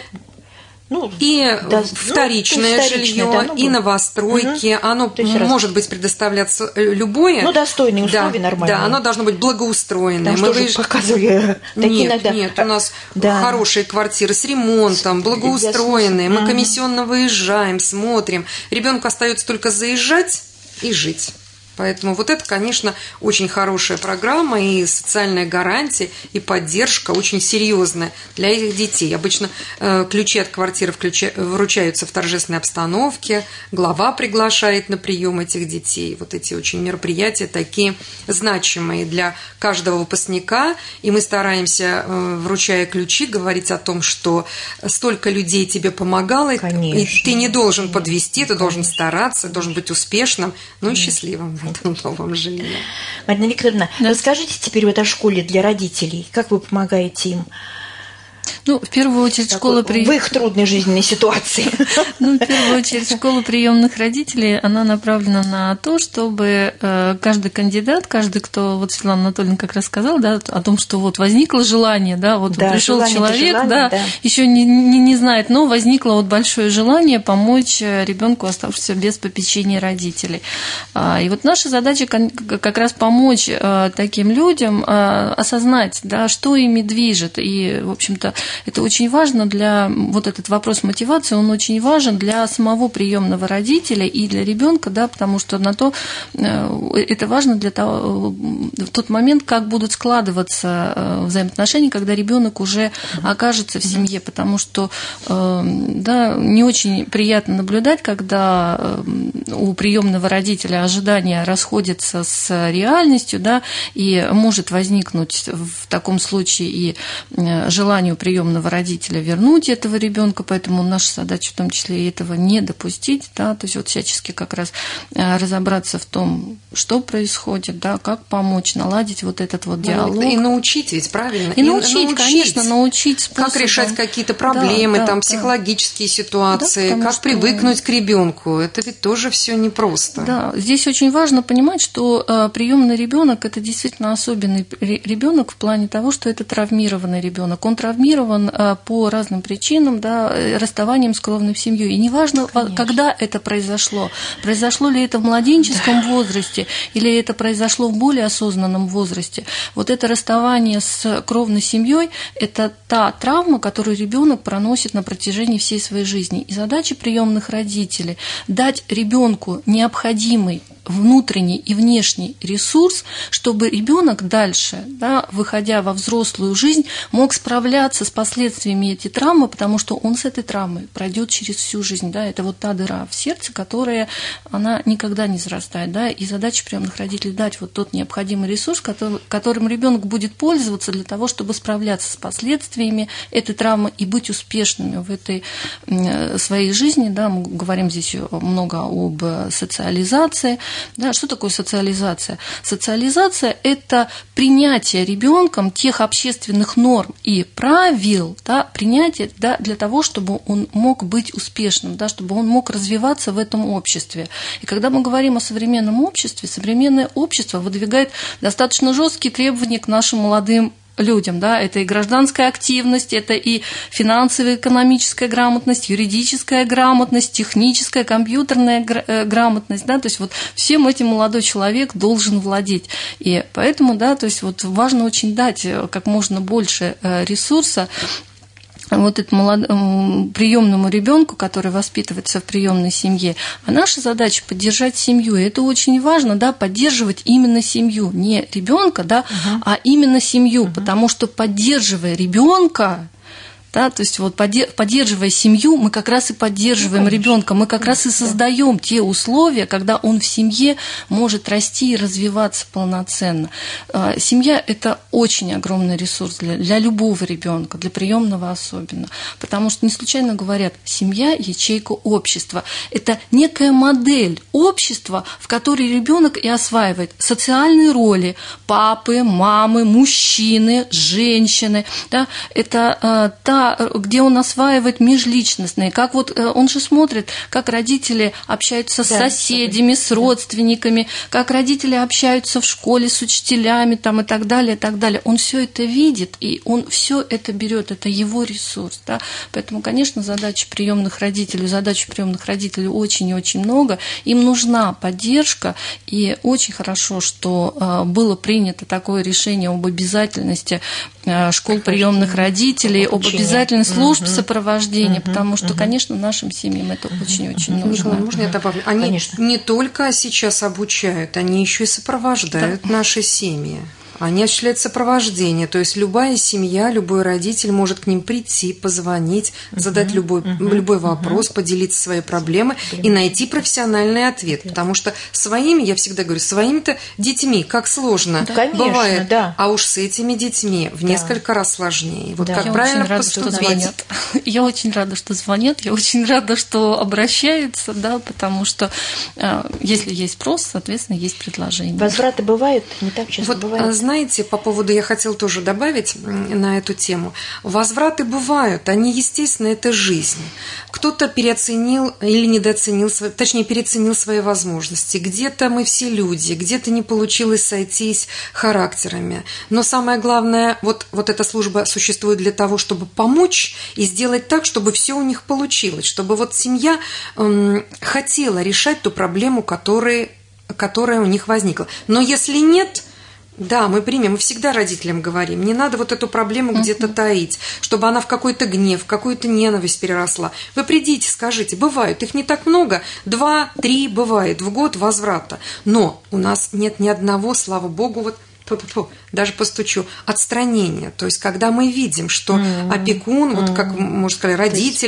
вторичное жилье, да, и новостройки. Оно может быть предоставляться любое. Достойные условия, нормальные. Да, оно должно быть благоустроенное. Там показывали такие иногда. Нет, у нас хорошие квартиры с ремонтом, благоустроенные. Мы комиссионно выезжаем, смотрим. Ребенку остается только заезжать и жить. Поэтому вот это, конечно, очень хорошая программа и социальная гарантия, и поддержка очень серьезная для этих детей. Обычно ключи от квартиры вручаются в торжественной обстановке, глава приглашает на прием этих детей. Вот эти очень мероприятия такие значимые для каждого выпускника, и мы стараемся, вручая ключи, говорить о том, что столько людей тебе помогало, конечно, и ты не должен подвести, ты должен стараться, должен быть успешным, и счастливым в этом новом жилье. Марина Викторовна, расскажите теперь вот о школе для родителей. Как вы помогаете им? В первую очередь, школа в их трудной жизненной ситуации. В первую очередь, школа приемных родителей, она направлена на то, чтобы каждый кандидат, каждый, кто, вот Светлана Анатольевна как раз сказала, да, о том, что вот возникло желание, да, вот пришел человек, еще не знает, но возникло вот большое желание помочь ребенку, оставшемуся без попечения родителей. И вот наша задача как раз помочь таким людям осознать, да, что ими движет, и, в общем-то, это очень важно для, вот этот вопрос мотивации, он очень важен для самого приемного родителя и для ребенка, да, потому что это важно для того, в тот момент, как будут складываться взаимоотношения, когда ребенок уже окажется в семье, потому что, да, не очень приятно наблюдать, когда у приемного родителя ожидания расходятся с реальностью, да, и может возникнуть в таком случае и желание у приемного приемного родителя вернуть этого ребенка, поэтому наша задача в том числе и этого не допустить, да, то есть вот всячески как раз разобраться в том, что происходит, да, как помочь, наладить вот этот вот диалог. И научить ведь, правильно? И научить, конечно, научить способом. Как решать какие-то проблемы, да, там, да, психологические ситуации, да, как привыкнуть к ребенку. Это ведь тоже все непросто. Да, здесь очень важно понимать, что приемный ребенок это действительно особенный ребенок в плане того, что это травмированный ребенок. Он травмирован по разным причинам, да, расставанием с кровной семьей. И неважно, когда это произошло. Произошло ли это в младенческом возрасте, или это произошло в более осознанном возрасте. Вот это расставание с кровной семьей – это та травма, которую ребенок проносит на протяжении всей своей жизни. И задача приемных родителей – дать ребенку необходимый внутренний и внешний ресурс, чтобы ребенок дальше, да, выходя во взрослую жизнь, мог справляться с последствиями этой травмы, потому что он с этой травмой пройдет через всю жизнь. Да, это вот та дыра в сердце, которая она никогда не зарастает. Да, и задача приемных родителей дать вот тот необходимый ресурс, которым ребенок будет пользоваться для того, чтобы справляться с последствиями этой травмы и быть успешными в этой своей жизни. Да, мы говорим здесь много об социализации. Да, что такое социализация? Социализация – это принятие ребенком тех общественных норм и правил, да, принятие, да, для того, чтобы он мог быть успешным, да, чтобы он мог развиваться в этом обществе. И когда мы говорим о современном обществе, современное общество выдвигает достаточно жесткие требования к нашим молодым людям, да, это и гражданская активность, это и финансовая, экономическая грамотность, юридическая грамотность, техническая, компьютерная грамотность, да, то есть вот всем этим молодой человек должен владеть, и поэтому, да, то есть вот важно очень дать как можно больше ресурса вот этому приемному ребенку, который воспитывается в приемной семье. А наша задача поддержать семью. И это очень важно, да, поддерживать именно семью, не ребенка, да, а именно семью, потому что поддерживая ребенка, да, то есть вот поддерживая семью, мы как раз и поддерживаем ребенка, мы как раз и создаем те условия, когда он в семье может расти и развиваться полноценно. Семья – это очень огромный ресурс для любого ребенка, для приемного особенно, потому что не случайно говорят, семья – ячейка общества. Это некая модель общества, в которой ребенок и осваивает социальные роли папы, мамы, мужчины, женщины. Да, это где он осваивает межличностные, как вот он же смотрит, как родители общаются с соседями, с родственниками, как родители общаются в школе с учителями там, и так далее, и так далее. Он все это видит, и он все это берет, это его ресурс. Да? Поэтому, конечно, задач приемных родителей очень и очень много. Им нужна поддержка, и очень хорошо, что было принято такое решение об обязательности школ приемных родителей, об обязательности служб сопровождения, потому что, конечно, нашим семьям это очень-очень нужно. Можно я добавлю? Они не только сейчас обучают, они еще и сопровождают наши семьи. Они осуществляют сопровождение, то есть любая семья, любой родитель может к ним прийти, позвонить, задать любой вопрос, поделиться своей проблемой и найти профессиональный ответ. Потому что своими, я всегда говорю, своими-то детьми как сложно бывает, а уж с этими детьми в несколько раз сложнее. Вот как правильно поступить. Я очень рада, что звонят, я очень рада, что обращаются, да, потому что если есть спрос, соответственно, есть предложение. Возвраты бывают? Не так часто бывает? Знаете, по поводу, я хотела тоже добавить на эту тему. Возвраты бывают, они, естественно, это жизнь. Кто-то переоценил или недооценил, точнее, переоценил свои возможности. Где-то мы все люди, где-то не получилось сойтись характерами. Но самое главное, вот эта служба существует для того, чтобы помочь и сделать так, чтобы все у них получилось, чтобы вот семья хотела решать ту проблему, которая у них возникла. Но если нет... Да, мы примем, мы всегда родителям говорим, не надо вот эту проблему где-то таить, чтобы она в какой-то гнев, в какую-то ненависть переросла. Вы придите, скажите, бывают, их не так много, 2-3 бывает в год возврата, но у нас нет ни одного, слава богу, вот даже постучу, отстранение. То есть, когда мы видим, что опекун, вот как можно сказать, родитель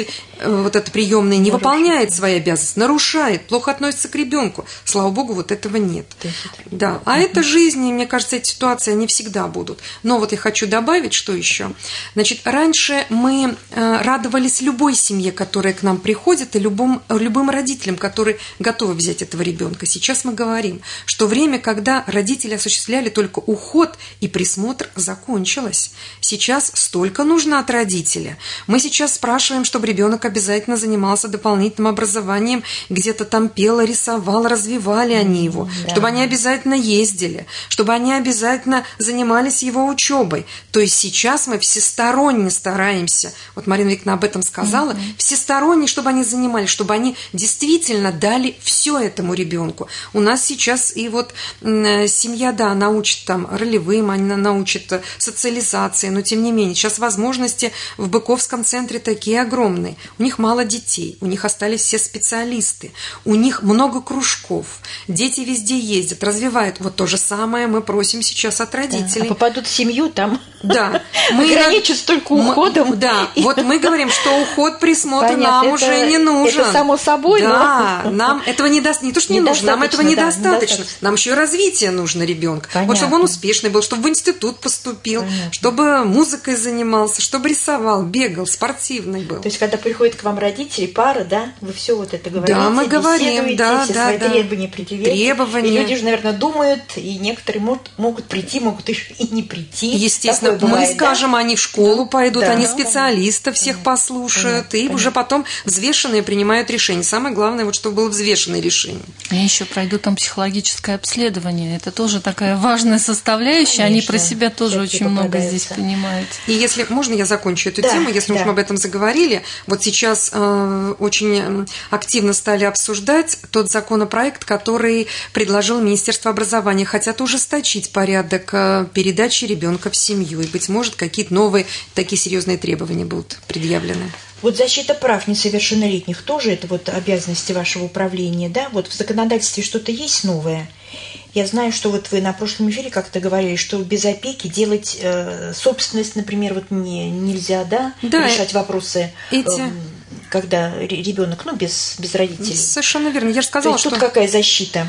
вот эта приемная не выполняет свои обязанности, нарушает, плохо относится к ребенку. Слава богу, вот этого нет. Да, а это жизнь, и мне кажется, эти ситуации, они всегда будут. Но вот я хочу добавить, что еще. Значит, раньше мы радовались любой семье, которая к нам приходит, и любым родителям, которые готовы взять этого ребенка. Сейчас мы говорим, что время, когда родители осуществляли только уход и присмотр, закончилось. Сейчас столько нужно от родителя. Мы сейчас спрашиваем, чтобы ребенок обязательно занимался дополнительным образованием, где-то там пел, рисовал, развивали они его, чтобы они обязательно ездили, чтобы они обязательно занимались его учебой. То есть сейчас мы всесторонне стараемся, вот Марина Викторовна об этом сказала, всесторонне, чтобы они занимались, чтобы они действительно дали все этому ребенку. У нас сейчас и вот семья, да, она учит там ролевым, она научит социализации, но тем не менее, сейчас возможности в Быковском центре такие огромные. У них мало детей, у них остались все специалисты, у них много кружков, дети везде ездят, развивают. Вот то же самое мы просим сейчас от родителей. А попадут в семью, там ограничатся только уходом. Да, вот мы говорим, что уход, присмотр нам уже не нужен. Это само собой, да, нам этого не то, что не нужно, нам этого недостаточно. Нам еще и развитие нужно ребенка. Вот чтобы он успешный был, чтобы в институт поступил, чтобы музыкой занимался, чтобы рисовал, бегал, спортивный был. То есть, когда приходят к вам родители, пара, да, вы все вот это говорите, да, мы говорим, да, все свои требования предъявляете. И люди же, наверное, думают, и некоторые могут прийти, могут и не прийти. Естественно, бывает, мы скажем, они в школу пойдут, они специалистов всех послушают, и уже потом взвешенные принимают решения. Самое главное, вот чтобы было взвешенное решение. И еще пройдут там психологическое обследование. Это тоже такая важная составляющая. Конечно, они про себя тоже очень много здесь понимают. И если можно, я закончу эту тему, если уж мы об этом заговорили. Вот сейчас очень активно стали обсуждать тот законопроект, который предложил Министерство образования. Хотят ужесточить порядок передачи ребенка в семью. И, быть может, какие-то новые такие серьезные требования будут предъявлены. Вот защита прав несовершеннолетних тоже это вот обязанности вашего управления, да? Вот в законодательстве что-то есть новое? Я знаю, что вот вы на прошлом эфире как-то говорили, что без опеки делать собственность, например, вот нельзя, да? Решать вопросы, когда ребенок, без родителей. Совершенно верно. Я же сказала, что тут какая защита?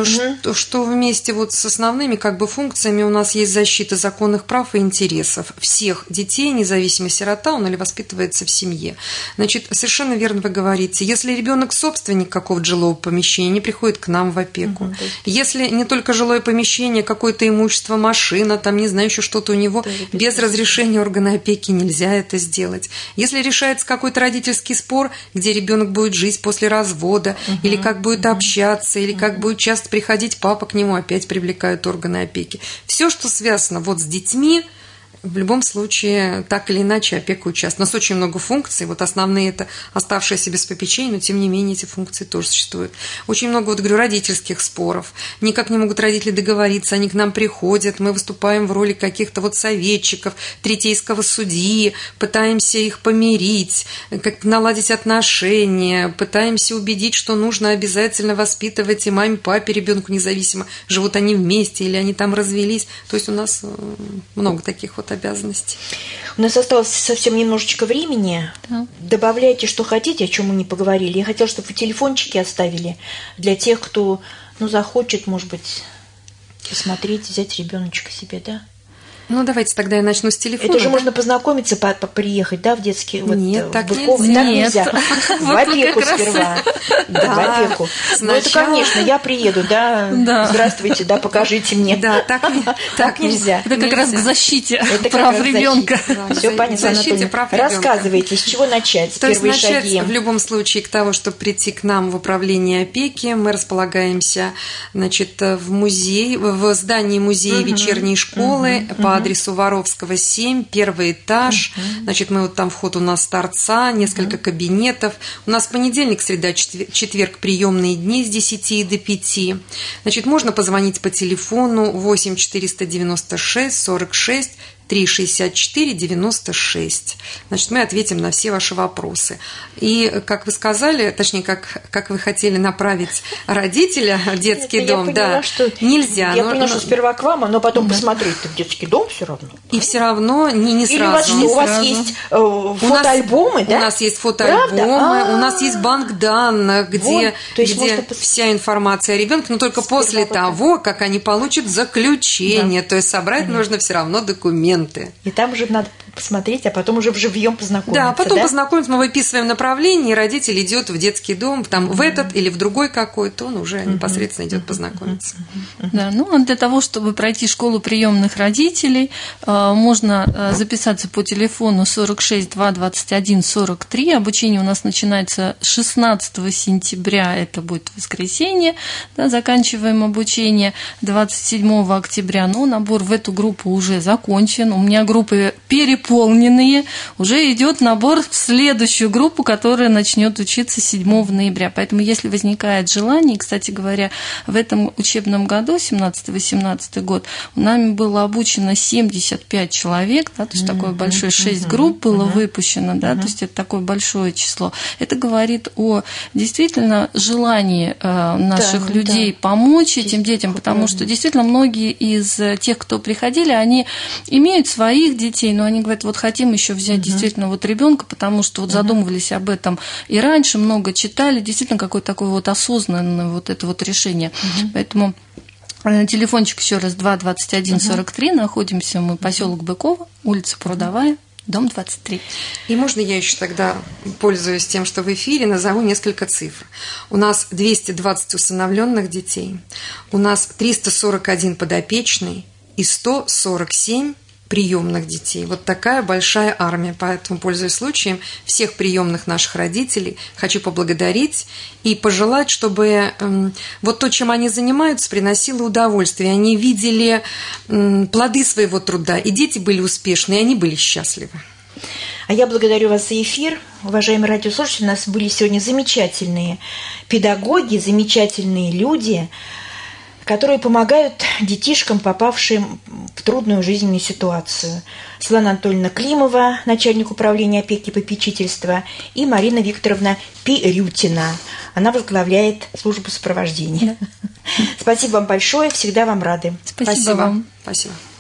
Что вместе вот с основными функциями у нас есть защита законных прав и интересов всех детей, независимо, сирота он или воспитывается в семье. Значит, совершенно верно вы говорите. Если ребенок собственник какого-то жилого помещения, не приходит к нам в опеку. Если не только жилое помещение, какое-то имущество, машина, там, не знаю, еще что-то у него, без разрешения органа опеки нельзя это сделать. Если решается какой-то родительский спор, где ребенок будет жить после развода, или как будет общаться, или как будет часто приходить папа к нему, опять привлекают органы опеки. Все, что связано вот с детьми, в любом случае, так или иначе, опека участвует. У нас очень много функций. Вот основные – это оставшиеся без попечения, но, тем не менее, эти функции тоже существуют. Очень много, вот говорю, родительских споров. Никак не могут родители договориться, они к нам приходят, мы выступаем в роли каких-то вот советчиков, третейского судьи, пытаемся их помирить, как наладить отношения, пытаемся убедить, что нужно обязательно воспитывать и маме, папе, ребенку, независимо, живут они вместе или они там развелись. То есть у нас много таких вот обязанностей. У нас осталось совсем немножечко времени. Да. Добавляйте, что хотите, о чем мы не поговорили. Я хотела, чтобы вы телефончики оставили для тех, кто захочет, может быть, посмотреть, взять ребеночка себе, да? Ну, давайте тогда я начну с телефона. Это же можно познакомиться, приехать, да, в детский... Нет, так нельзя. В опеку сперва. В опеку. Ну, это, конечно, я приеду, да, здравствуйте, да, покажите мне. Да, так нельзя. Это как раз к защите прав ребенка. Все понятно, Анатольевна. Рассказывайте, с чего начать, с первые шаги. То есть начать в любом случае к того, чтобы прийти к нам в управление опеки. Мы располагаемся, значит, в музее, в здании музея вечерней школы по адресу Воровского, 7, первый этаж. Значит, мы вот там вход у нас с торца, несколько кабинетов. У нас понедельник, среда, четверг приемные дни с 10 до 5. Значит, можно позвонить по телефону 8 496 46 364 96. Значит, мы ответим на все ваши вопросы. И, как вы сказали, точнее, как вы хотели направить родителя в детский дом, поняла, что нельзя. Я поняла, что сперва к вам, но потом посмотреть-то в детский дом все равно. И все равно не сразу. Или у вас есть фотоальбомы, да? У нас есть фотоальбомы, у нас есть банк данных, где вся информация о ребенке, но только после того, как они получат заключение. То есть собрать нужно все равно документы. И там уже надо посмотреть, а потом уже вживьем познакомиться. Да, потом познакомиться, мы выписываем направление, и родитель идет в детский дом, там, в этот или в другой какой-то, он уже непосредственно идет познакомиться. Да, ну, для того, чтобы пройти школу приемных родителей, можно записаться по телефону 46 2 21 43. Обучение у нас начинается 16 сентября, это будет воскресенье, да, заканчиваем обучение 27 октября, но набор в эту группу уже закончен, у меня группы переполненные, уже идет набор в следующую группу, которая начнет учиться 7 ноября. Поэтому, если возникает желание, кстати говоря, в этом учебном году, 17-18 год, нами было обучено 75 человек, да, то есть такое большое, 6 групп было выпущено, да, то есть это такое большое число. Это говорит о действительно желании наших людей помочь этим детям, потому что действительно многие из тех, кто приходили, они имеют своих детей, но они говорят, вот хотим еще взять действительно вот ребенка, потому что вот задумывались об этом и раньше, много читали, действительно какое-то такое вот осознанное вот это вот решение. Поэтому телефончик еще раз 2 21 43, находимся мы поселок Быково, улица Прудовая, дом 23. И можно я еще тогда, пользуясь тем, что в эфире, назову несколько цифр. У нас 220 усыновленных детей, у нас 341 подопечный и 147 приемных детей. Вот такая большая армия. Поэтому, пользуясь случаем, всех приемных наших родителей хочу поблагодарить и пожелать, чтобы вот то, чем они занимаются, приносило удовольствие. Они видели плоды своего труда, и дети были успешны, и они были счастливы. А я благодарю вас за эфир. Уважаемые радиослушатели, у нас были сегодня замечательные педагоги, замечательные люди, которые помогают детишкам, попавшим в трудную жизненную ситуацию. Светлана Анатольевна Климова, начальник управления опеки и попечительства, и Марина Викторовна Пирютина. Она возглавляет службу сопровождения. Спасибо вам большое, всегда вам рады. Спасибо вам. Спасибо.